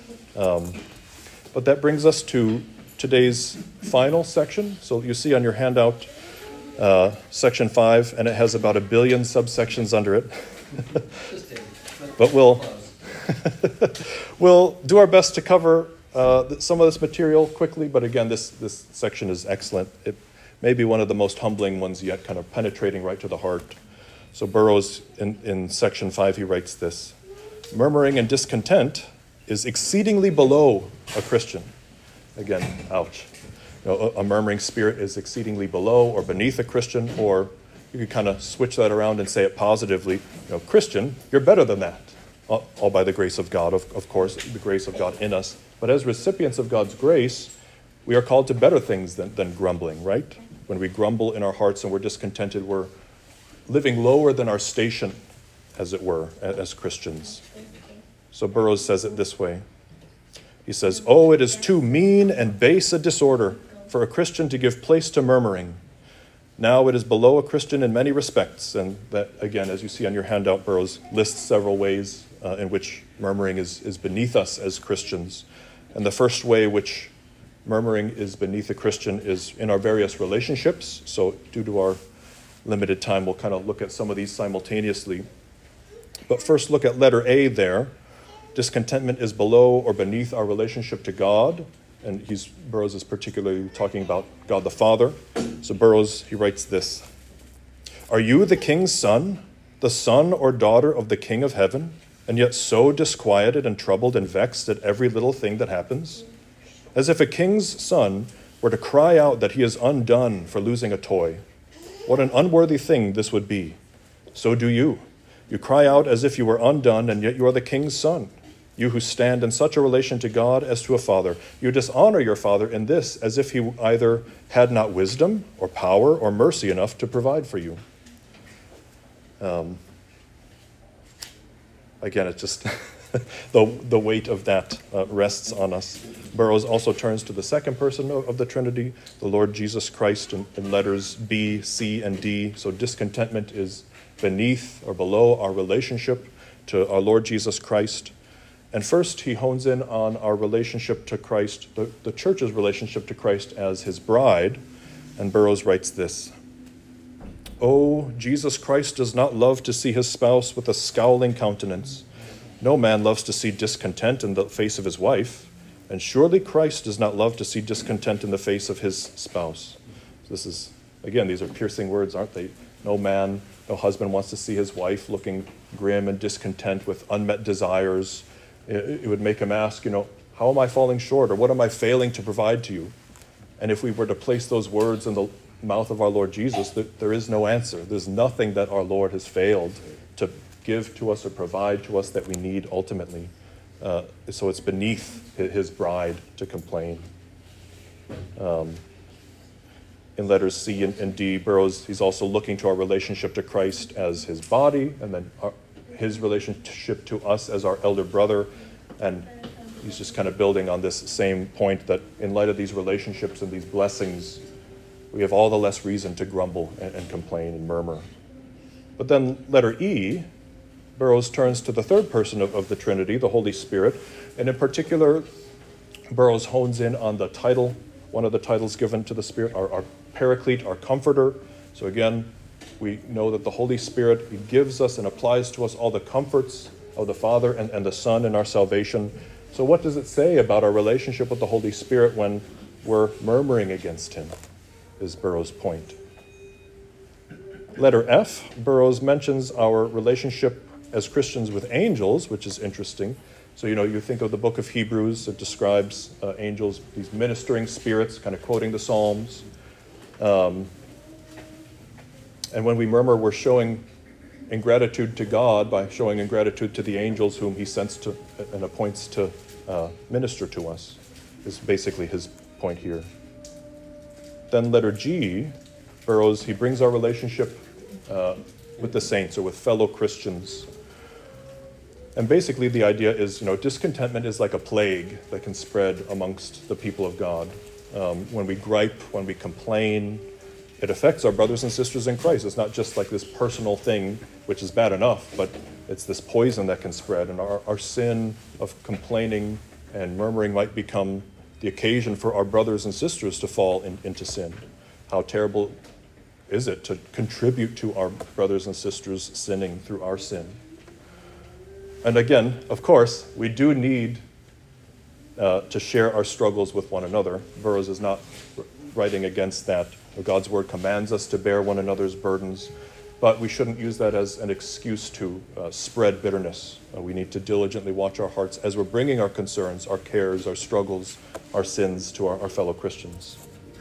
But that brings us to today's final section. So you see on your handout section 5, and it has about 1 billion subsections under it. But we'll do our best to cover some of this material quickly, but again, this section is excellent. It may be one of the most humbling ones yet, kind of penetrating right to the heart. So Burroughs, in section 5, he writes this: murmuring and discontent is exceedingly below a Christian. Again, ouch. A murmuring spirit is exceedingly below or beneath a Christian, or you could kind of switch that around and say it positively. Christian, you're better than that. All by the grace of God, of course, the grace of God in us. But as recipients of God's grace, we are called to better things than grumbling, right? When we grumble in our hearts and we're discontented, we're living lower than our station, as it were, as Christians. So Burroughs says it this way. He says, "Oh, it is too mean and base a disorder for a Christian to give place to murmuring. Now it is below a Christian in many respects." And that, again, as you see on your handout, Burroughs lists several ways in which murmuring is beneath us as Christians. And the first way which murmuring is beneath a Christian is in our various relationships. So due to our limited time, we'll kind of look at some of these simultaneously. But first, look at letter A there. Discontentment is below or beneath our relationship to God. And Burroughs is particularly talking about God the Father. So Burroughs, he writes this: "Are you the king's son, the son or daughter of the King of heaven, and yet so disquieted and troubled and vexed at every little thing that happens? As if a king's son were to cry out that he is undone for losing a toy. What an unworthy thing this would be. So do you. You cry out as if you were undone, and yet you are the king's son. You who stand in such a relation to God as to a father, you dishonor your father in this, as if he either had not wisdom or power or mercy enough to provide for you." Again, it's just the weight of that rests on us. Burroughs also turns to the second person of the Trinity, the Lord Jesus Christ, in letters B, C, and D. So discontentment is beneath or below our relationship to our Lord Jesus Christ. And first, he hones in on our relationship to Christ, the church's relationship to Christ as his bride. And Burroughs writes this: "Oh, Jesus Christ does not love to see his spouse with a scowling countenance. No man loves to see discontent in the face of his wife. And surely Christ does not love to see discontent in the face of his spouse. This is, again, these are piercing words, aren't they? No man, no husband wants to see his wife looking grim and discontent with unmet desires. It would make him ask, how am I falling short, or what am I failing to provide to you? And if we were to place those words in the mouth of our Lord Jesus, there is no answer. There's nothing that our Lord has failed to give to us or provide to us that we need ultimately. So it's beneath his bride to complain. In letters C and D, Burroughs, he's also looking to our relationship to Christ as his body, and then his relationship to us as our elder brother. And he's just kind of building on this same point that in light of these relationships and these blessings, we have all the less reason to grumble and complain and murmur. But then letter E, Burroughs turns to the third person of the Trinity, the Holy Spirit. And in particular, Burroughs hones in on the title, one of the titles given to the Spirit, our Paraclete, our Comforter. So again, we know that the Holy Spirit, he gives us and applies to us all the comforts of the Father and the Son in our salvation. So what does it say about our relationship with the Holy Spirit when we're murmuring against him, is Burroughs' point. Letter F, Burroughs mentions our relationship as Christians with angels, which is interesting. So, you think of the book of Hebrews, it describes angels, these ministering spirits, kind of quoting the Psalms. And when we murmur, we're showing ingratitude to God by showing ingratitude to the angels whom he sends to and appoints to minister to us, is basically his point here. Then letter G, Burroughs, he brings our relationship with the saints or with fellow Christians. And basically the idea is, discontentment is like a plague that can spread amongst the people of God. When we gripe, when we complain, it affects our brothers and sisters in Christ. It's not just like this personal thing, which is bad enough, but it's this poison that can spread. And our sin of complaining and murmuring might become the occasion for our brothers and sisters to fall into sin. How terrible is it to contribute to our brothers and sisters sinning through our sin? And again, of course, we do need to share our struggles with one another. Burroughs is not writing against that. God's word commands us to bear one another's burdens, but we shouldn't use that as an excuse to spread bitterness. We need to diligently watch our hearts as we're bringing our concerns, our cares, our struggles, our sins to our fellow Christians.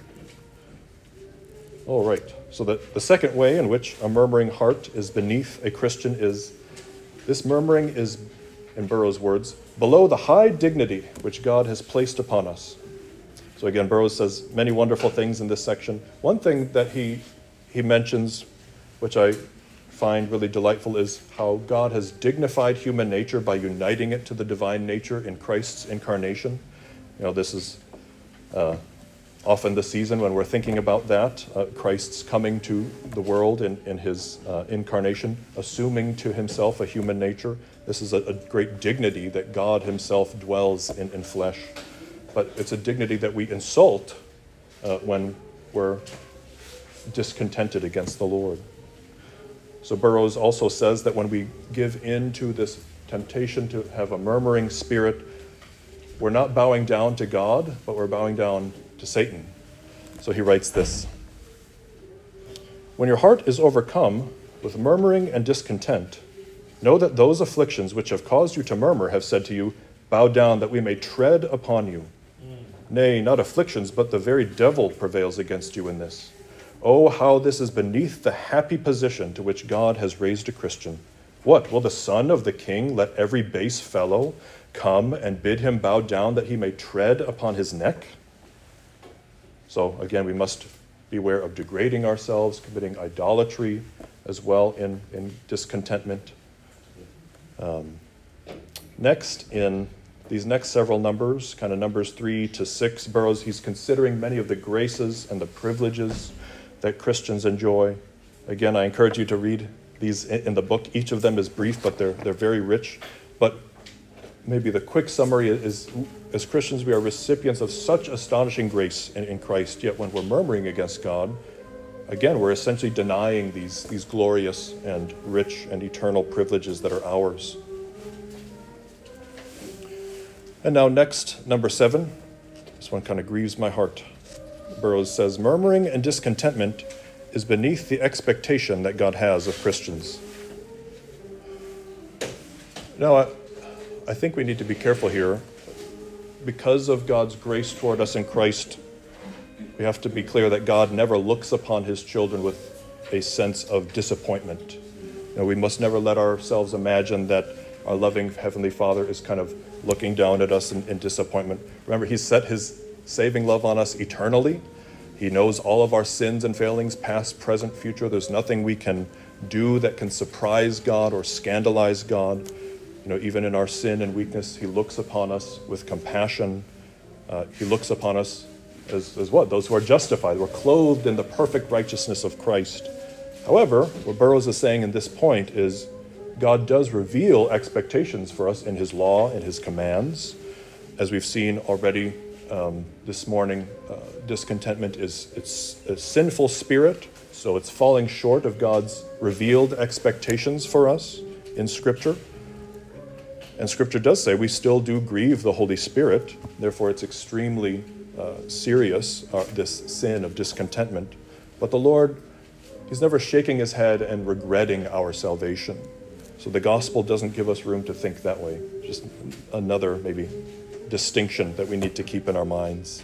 All right, so the second way in which a murmuring heart is beneath a Christian is, this murmuring is, in Burroughs' words, below the high dignity which God has placed upon us. So again, Burroughs says many wonderful things in this section. One thing that he mentions, which I find really delightful, is how God has dignified human nature by uniting it to the divine nature in Christ's incarnation. This is often the season when we're thinking about that, Christ's coming to the world in his incarnation, assuming to himself a human nature. This is a great dignity that God himself dwells in flesh. But it's a dignity that we insult when we're discontented against the Lord. So Burroughs also says that when we give in to this temptation to have a murmuring spirit, we're not bowing down to God, but we're bowing down to Satan. So he writes this: when your heart is overcome with murmuring and discontent, know that those afflictions which have caused you to murmur have said to you, bow down that we may tread upon you. Nay, not afflictions, but the very devil prevails against you in this. Oh, how this is beneath the happy position to which God has raised a Christian. What, will the son of the king let every base fellow come and bid him bow down that he may tread upon his neck? So again, we must beware of degrading ourselves, committing idolatry as well in discontentment. Next, in these next several numbers, kind of numbers 3 to 6, Burroughs, he's considering many of the graces and the privileges that Christians enjoy. Again, I encourage you to read these in the book. Each of them is brief, but they're very rich. But maybe the quick summary is, as Christians, we are recipients of such astonishing grace in Christ, yet when we're murmuring against God, again, we're essentially denying these glorious and rich and eternal privileges that are ours. And now next, number 7. This one kind of grieves my heart. Burroughs says, murmuring and discontentment is beneath the expectation that God has of Christians. Now, I think we need to be careful here. Because of God's grace toward us in Christ, we have to be clear that God never looks upon his children with a sense of disappointment. You know, we must never let ourselves imagine that our loving Heavenly Father is kind of looking down at us in disappointment. Remember, he set his saving love on us eternally. He knows all of our sins and failings, past, present, future. There's nothing we can do that can surprise God or scandalize God. You know, even in our sin and weakness, he looks upon us with compassion. He looks upon us as what? Those who are justified. We're clothed in the perfect righteousness of Christ. However, what Burroughs is saying in this point is God does reveal expectations for us in his law and his commands. As we've seen already this morning, discontentment it's a sinful spirit, so it's falling short of God's revealed expectations for us in Scripture. And Scripture does say we still do grieve the Holy Spirit. Therefore, it's extremely serious, this sin of discontentment. But the Lord, he's never shaking his head and regretting our salvation. So the gospel doesn't give us room to think that way. Just another, maybe, distinction that we need to keep in our minds.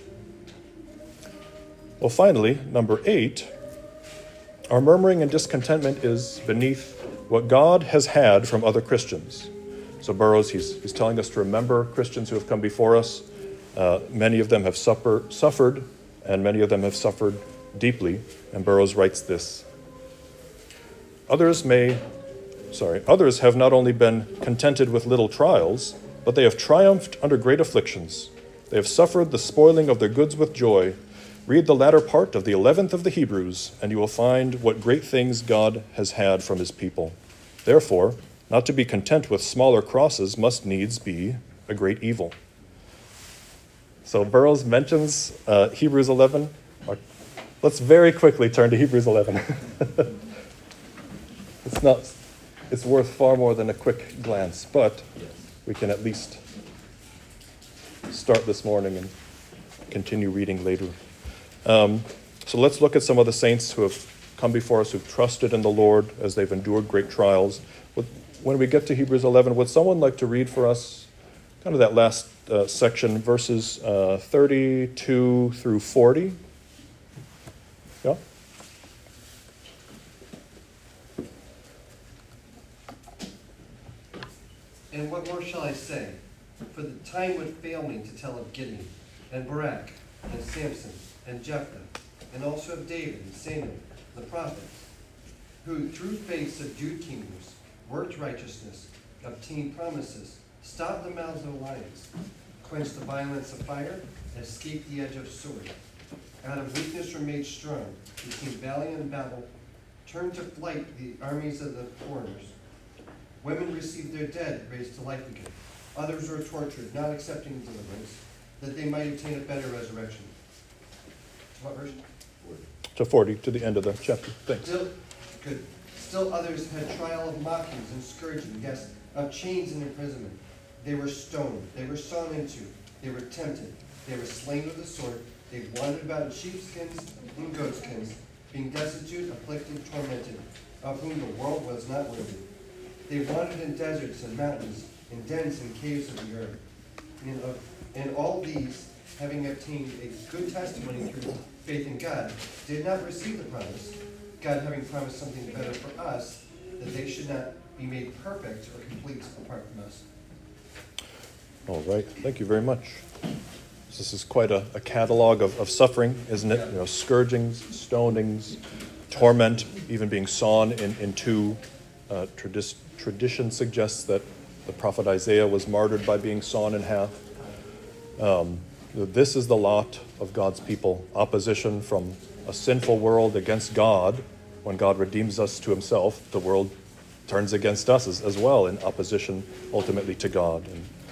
Well, finally, number 8, our murmuring and discontentment is beneath what God has had from other Christians. So Burroughs, he's telling us to remember Christians who have come before us. Many of them have suffered, and many of them have suffered deeply. And Burroughs writes this: Others have not only been contented with little trials, but they have triumphed under great afflictions. They have suffered the spoiling of their goods with joy. Read the latter part of the 11th of the Hebrews, and you will find what great things God has had from his people. Therefore, not to be content with smaller crosses must needs be a great evil. So Burroughs mentions Hebrews 11. Let's very quickly turn to Hebrews 11. It's worth far more than a quick glance, but we can at least start this morning and continue reading later. So let's look at some of the saints who have come before us, who've trusted in the Lord as they've endured great trials. When we get to Hebrews 11, would someone like to read for us kind of that last section, verses 32 through 40? Yeah? And what more shall I say? For the time would fail me to tell of Gideon, and Barak, and Samson, and Jephthah, and also of David and Samuel, the prophets, who through faith subdued kingdoms, worked righteousness, obtained promises, stopped the mouths of lions, quenched the violence of fire, and escaped the edge of sword. Out of weakness were made strong, became valiant in battle, turned to flight the armies of the foreigners. Women received their dead raised to life again. Others were tortured, not accepting deliverance, that they might obtain a better resurrection. What verse? To 40, to the end of the chapter. Thanks. Still others had trial of mockings and scourging, yes, of chains and imprisonment. They were stoned, they were sawn into, they were tempted, they were slain with the sword, they wandered about in sheepskins and goatskins, being destitute, afflicted, tormented, of whom the world was not worthy. They wandered in deserts and mountains, in dens and caves of the earth. And all these, having obtained a good testimony through faith in God, did not receive the promise, God having promised something better for us, that they should not be made perfect or complete apart from us. All right. Thank you very much. This is quite a catalog of suffering, isn't it? You know, scourgings, stonings, torment, even being sawn in two. Tradition suggests that the prophet Isaiah was martyred by being sawn in half. This is the lot of God's people. Opposition from a sinful world against God. When God redeems us to himself, the world turns against us as well in opposition ultimately to God.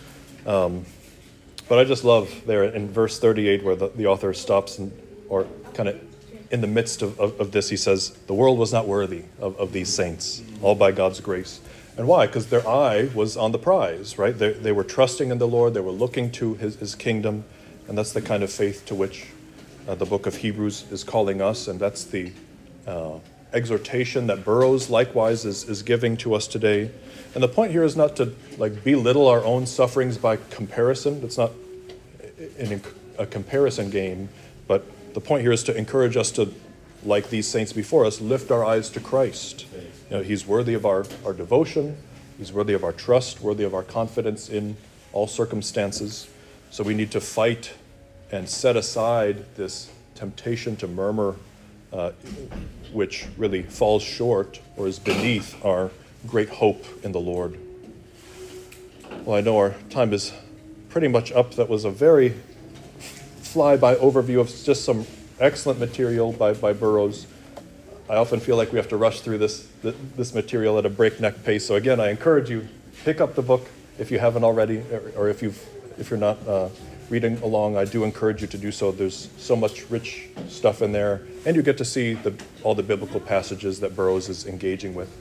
But I just love there in verse 38 where the author stops or kind of in the midst of this, he says, the world was not worthy of these saints, all by God's grace. And why? Because their eye was on the prize, right? They were trusting in the Lord. They were looking to his kingdom. And that's the kind of faith to which the book of Hebrews is calling us. And that's the exhortation that Burroughs likewise is giving to us today. And the point here is not to belittle our own sufferings by comparison. It's not a comparison game, but the point here is to encourage us to, like these saints before us, lift our eyes to Christ. He's worthy of our devotion. He's worthy of our trust, worthy of our confidence in all circumstances. So we need to fight and set aside this temptation to murmur, which really falls short or is beneath our great hope in the Lord. Well, I know our time is pretty much up. That was a very fly-by overview of just some excellent material by Burroughs. I often feel like we have to rush through this material at a breakneck pace. So again, I encourage you, pick up the book if you haven't already, or if you're not reading along, I do encourage you to do so. There's so much rich stuff in there, and you get to see all the biblical passages that Burroughs is engaging with.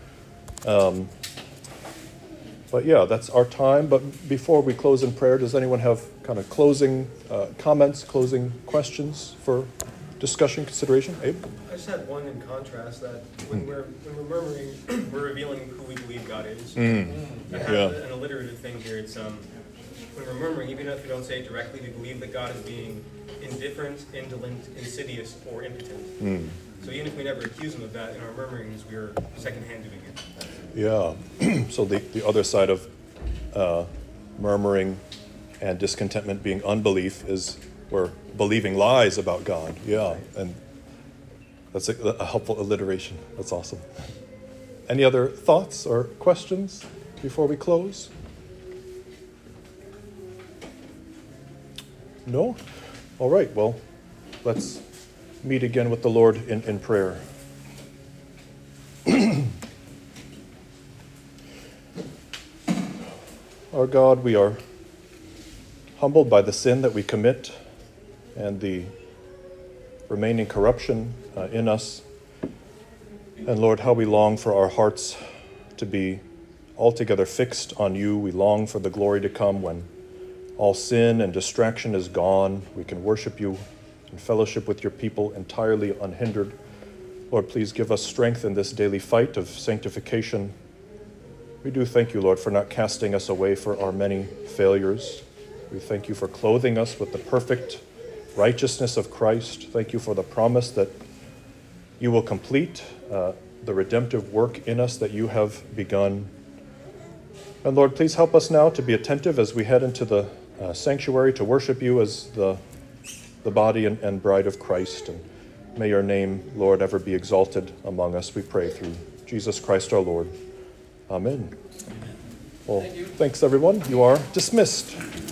But yeah, that's our time. But before we close in prayer, does anyone have kind of closing comments, closing questions for discussion, consideration? Abe? I just had one in contrast, that when we're murmuring, we're revealing who we believe God is. I have an alliterative thing here. It's when we're murmuring, even if we don't say it directly, we believe that God is being indifferent, indolent, insidious, or impotent. So even if we never accuse him of that, in our murmurings, we're secondhand doing it. Yeah. So the other side of murmuring and discontentment being unbelief is we're believing lies about God. Yeah. And that's a helpful alliteration. That's awesome. Any other thoughts or questions before we close? No? All right. Well, let's meet again with the Lord in prayer. Our God, we are humbled by the sin that we commit and the remaining corruption in us. And Lord, how we long for our hearts to be altogether fixed on you. We long for the glory to come when all sin and distraction is gone. We can worship you and fellowship with your people entirely unhindered. Lord, please give us strength in this daily fight of sanctification. We do thank you, Lord, for not casting us away for our many failures. We thank you for clothing us with the perfect righteousness of Christ. Thank you for the promise that you will complete the redemptive work in us that you have begun. And Lord, please help us now to be attentive as we head into the sanctuary to worship you as the body and bride of Christ. And may your name, Lord, ever be exalted among us, we pray through Jesus Christ our Lord. Amen. Well, thanks everyone. You are dismissed.